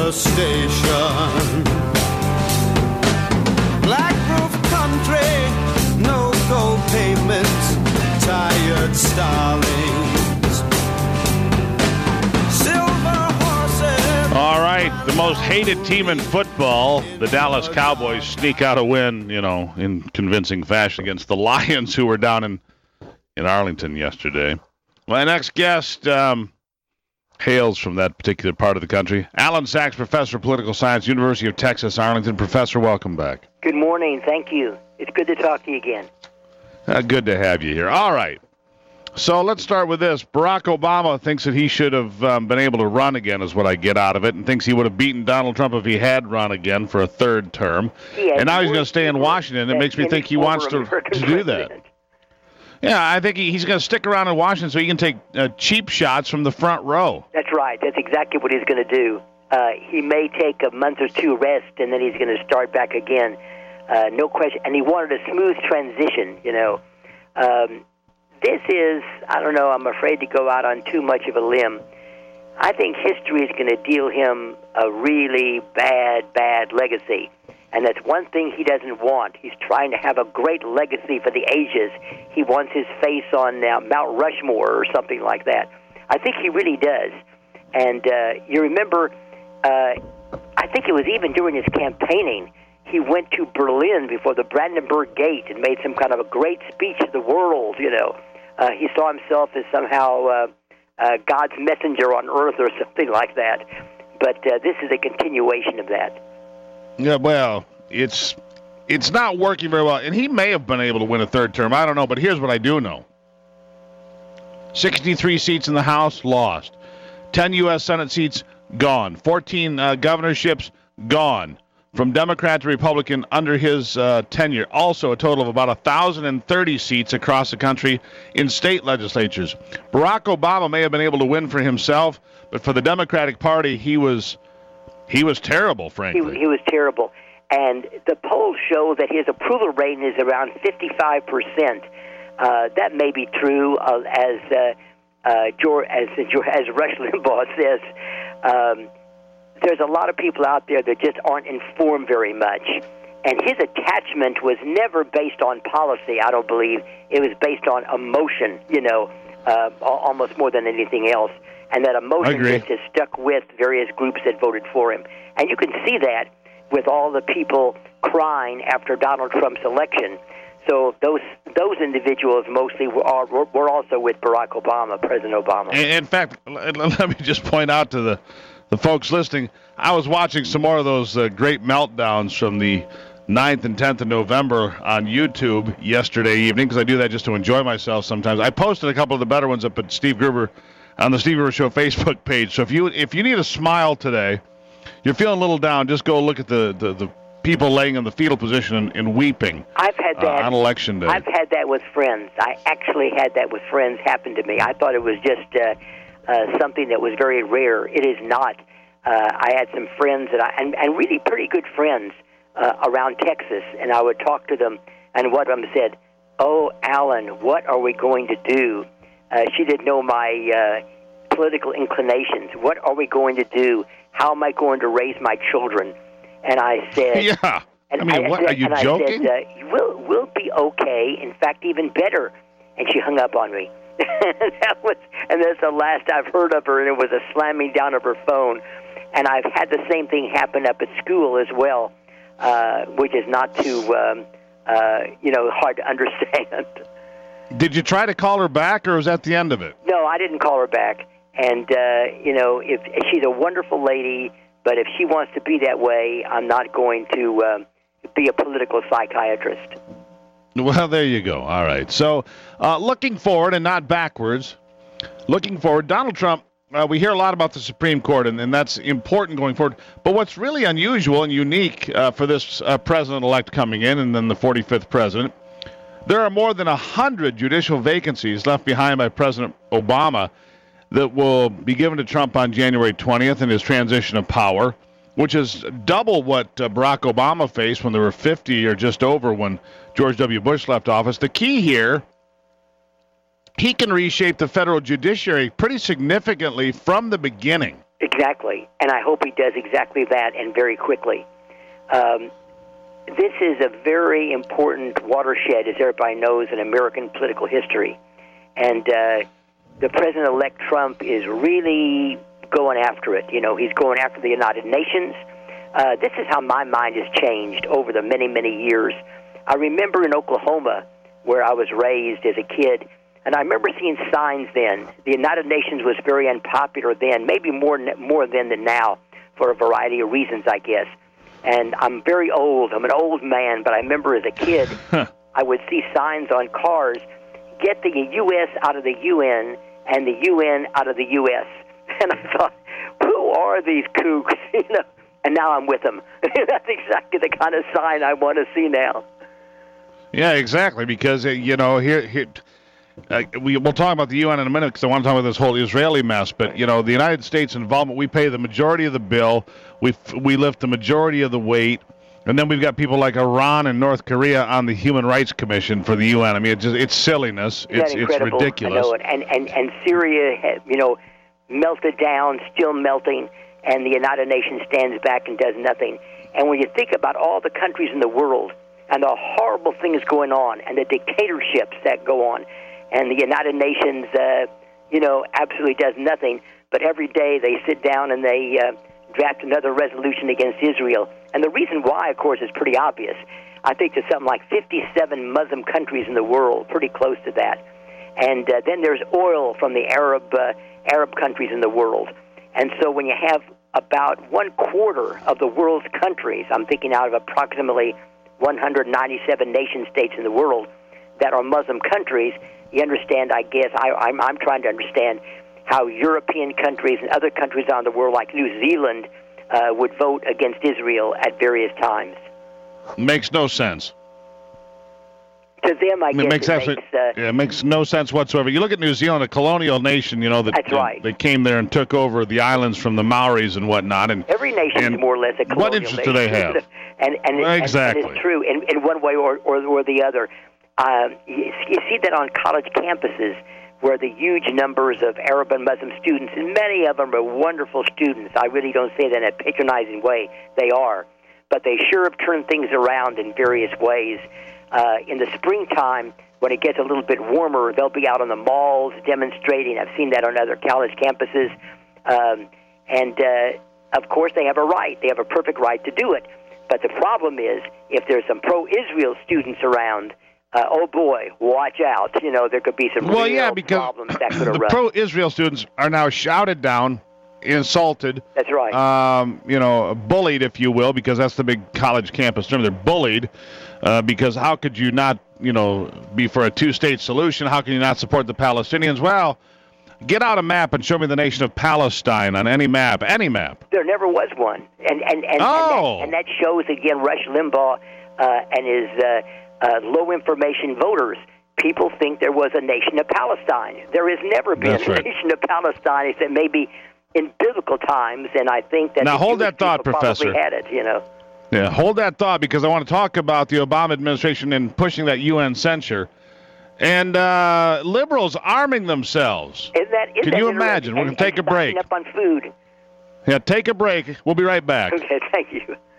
the station. Black roof country, no gold pavement, tired starlings, silver horses. All right, the most hated team in football, the Dallas Cowboys, sneak out a win, in convincing fashion against the Lions, who were down in Arlington yesterday. My next guest hails from that particular part of the country. Alan Sachs, professor of political science, University of Texas, Arlington. Professor, welcome back. Good morning. Thank you. It's good to talk to you again. Good to have you here. All right. So let's start with this. Barack Obama thinks that he should have been able to run again, is what I get out of it, and thinks he would have beaten Donald Trump if he had run again for a third term. And now he's going to stay in Washington. It makes me think he wants to do that. Yeah, I think he's going to stick around in Washington so he can take cheap shots from the front row. That's right. That's exactly what he's going to do. He may take a month or two rest, and then he's going to start back again. No question. And he wanted a smooth transition, This is, I don't know, I'm afraid to go out on too much of a limb. I think history is going to deal him a really bad legacy. And that's one thing he doesn't want. He's trying to have a great legacy for the ages. He wants his face on Mount Rushmore or something like that. I think he really does. And you remember, I think it was even during his campaigning, he went to Berlin before the Brandenburg Gate and made some kind of a great speech to the world, He saw himself as somehow God's messenger on earth or something like that. But this is a continuation of that. Yeah, well, it's not working very well. And he may have been able to win a third term. I don't know, but here's what I do know. 63 seats in the House, lost. 10 U.S. Senate seats, gone. 14 governorships, gone. From Democrat to Republican under his tenure. Also a total of about 1,030 seats across the country in state legislatures. Barack Obama may have been able to win for himself, but for the Democratic Party, he was terrible, frankly. He was terrible. And the polls show that his approval rating is around 55%. That may be true, as Rush Limbaugh says. There's a lot of people out there that just aren't informed very much. And his attachment was never based on policy, I don't believe. It was based on emotion, almost more than anything else. And that emotion just has stuck with various groups that voted for him. And you can see that with all the people crying after Donald Trump's election. So those individuals mostly were also with Barack Obama, President Obama. In fact, let me just point out to the folks listening, I was watching some more of those great meltdowns from the 9th and 10th of November on YouTube yesterday evening, because I do that just to enjoy myself sometimes. I posted a couple of the better ones up at Steve Gruber on the Steve Gruber Show Facebook page. So if you need a smile today, you're feeling a little down, just go look at the people laying in the fetal position and weeping. I've had that on Election Day. I've had that with friends. I actually had that with friends happen to me. I thought it was just something that was very rare. It is not. I had some friends and really pretty good friends around Texas, and I would talk to them, and one of them said, "Oh, Alan, what are we going to do?" She didn't know my political inclinations. What are we going to do? How am I going to raise my children? And I said, "Yeah." What are you joking? I said, "We'll be okay. In fact, even better." And she hung up on me. And that's the last I've heard of her, and it was a slamming down of her phone. And I've had the same thing happen up at school as well, which is not too, hard to understand. Did you try to call her back, or was that the end of it? No, I didn't call her back. And, if she's a wonderful lady, but if she wants to be that way, I'm not going to be a political psychiatrist. Well, there you go. All right. So, looking forward and not backwards, Donald Trump, we hear a lot about the Supreme Court, and that's important going forward. But what's really unusual and unique for this president-elect coming in, and then the 45th president, there are more than 100 judicial vacancies left behind by President Obama that will be given to Trump on January 20th in his transition of power, which is double what Barack Obama faced when there were 50 or just over when George W. Bush left office. The key here, he can reshape the federal judiciary pretty significantly from the beginning. Exactly, and I hope he does exactly that and very quickly. This is a very important watershed, as everybody knows, in American political history. And the President-elect Trump is really going after it. You know, he's going after the United Nations. This is how my mind has changed over the many, many years. I remember in Oklahoma, where I was raised as a kid, and I remember seeing signs then. The United Nations was very unpopular then, maybe more then than now, for a variety of reasons, I guess. And I'm very old. I'm an old man, but I remember as a kid, I would see signs on cars, get the U.S. out of the UN and the UN out of the U.S. And I thought, who are these kooks? You know? And now I'm with them. That's exactly the kind of sign I want to see now. Yeah, exactly, because, we'll talk about the UN in a minute because I want to talk about this whole Israeli mess. But, the United States involvement, we pay the majority of the bill. We lift the majority of the weight. And then we've got people like Iran and North Korea on the Human Rights Commission for the UN. I mean, it's silliness. It's ridiculous. I know it. And Syria, melted down, still melting, and the United Nations stands back and does nothing. And when you think about all the countries in the world and the horrible things going on and the dictatorships that go on, and the United Nations, absolutely does nothing, but every day they sit down and they draft another resolution against Israel. And the reason why, of course, is pretty obvious. I think there's something like 57 Muslim countries in the world, pretty close to that. And then there's oil from the Arab countries in the world. And so when you have about 1/4 of the world's countries, I'm thinking out of approximately 197 nation-states in the world that are Muslim countries, you understand, I guess, I'm trying to understand how European countries and other countries around the world, like New Zealand, would vote against Israel at various times. Makes no sense. To them, I guess it makes no sense whatsoever. You look at New Zealand, a colonial nation, that's right. They came there and took over the islands from the Maoris and whatnot. And every nation is more or less a colonial what interest nation. do they have? Exactly. And it's true in one way or the other. You see that on college campuses where the huge numbers of Arab and Muslim students, and many of them are wonderful students. I really don't say that in a patronizing way. They are. But they sure have turned things around in various ways. In the springtime, when it gets a little bit warmer, they'll be out on the malls demonstrating. I've seen that on other college campuses. Of course, they have a right. They have a perfect right to do it. But the problem is, if there's some pro-Israel students around, oh boy, watch out. There could be some real problems that could erupt. The pro-Israel students are now shouted down, insulted. That's right. Bullied, if you will, because that's the big college campus term. They're bullied because how could you not, be for a two-state solution? How can you not support the Palestinians? Well, get out a map and show me the nation of Palestine on any map. Any map. There never was one. And that shows, again, Rush Limbaugh and his low-information voters. People think there was a nation of Palestine. There has never been a nation of Palestine, except maybe in biblical times, and I think that now hold that thought, Professor. Probably had it, Yeah, hold that thought, because I want to talk about the Obama administration and pushing that UN censure. And liberals arming themselves. Can you imagine? We're going to take a break. Up on food. Yeah, take a break. We'll be right back. Okay, thank you.